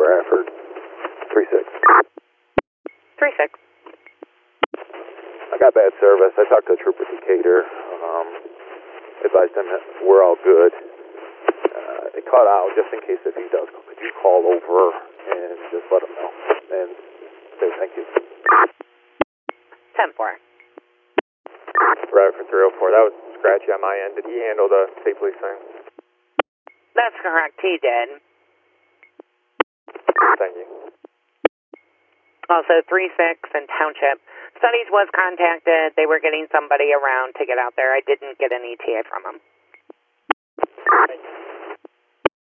Bradford. 3-6. 3-6. I got bad service. I talked to Trooper Decatur. Advised him that we're all good. It cut out just in case if he does. Could you call over and just let him know? And say thank you. 10-4. Bradford 304. That was scratchy on my end. Did he handle the state police thing? That's correct. He did. Thank you. Also, 3-6 and Township. Studies was contacted. They were getting somebody around to get out there. I didn't get an ETA from them.